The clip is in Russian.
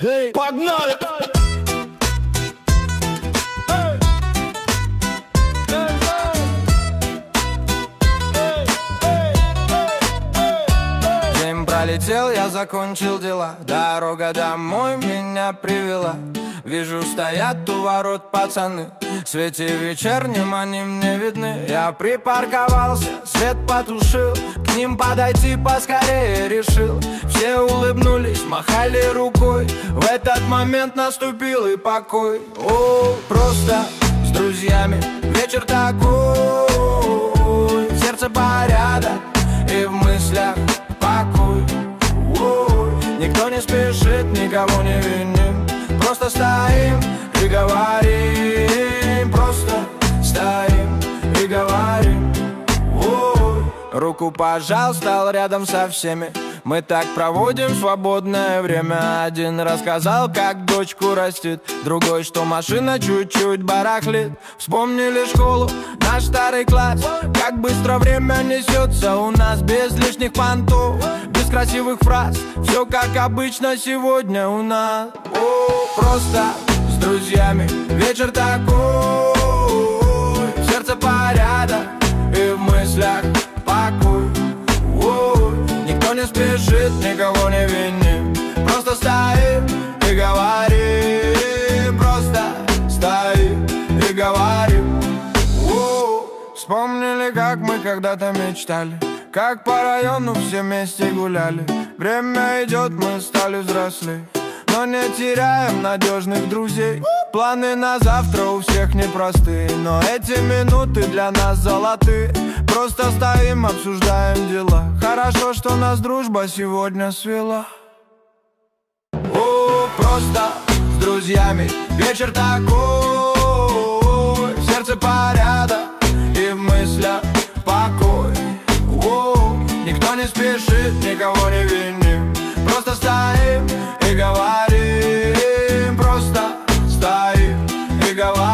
Эй, погнали! День пролетел, я закончил дела. Дорога домой меня привела. Вижу, стоят у ворот пацаны. В свете вечернем они мне видны. Я припарковался, свет потушил. К ним подойти поскорее решил. Все улыбнулись, махали рукой. В этот момент наступил и покой. О, просто с друзьями вечер такой. В сердце порядок и в мыслях покой. О, никто не спешит, никого не виним. Просто стоим и говорим. Просто стоим и говорим. Ой. Руку пожал, стал рядом со всеми. Мы так проводим свободное время. Один рассказал, как дочку растит. Другой, что машина чуть-чуть барахлит. Вспомнили школу, наш старый класс. Как быстро время несется у нас. Без лишних понтов, без красивых фраз. Все как обычно сегодня у нас. О, просто с друзьями вечер такой. В сердце порядок и в мыслях покой. О, никто не спешит, никого не виним. Просто стоим и говорим. Просто стоим и говорим. О, вспомнили, как мы когда-то мечтали. Как по району все вместе гуляли. Время идет, мы стали взрослей. Но не теряем надежных друзей. Планы на завтра у всех непростые. Но эти минуты для нас золотые. Просто стоим, обсуждаем дела. Хорошо, что нас дружба сегодня свела. О, просто с друзьями вечер такой. В сердце порядок и в мыслях покой. О, никто не спешит, никого не виним. Просто стоим и говорим. Просто стоим и говорим.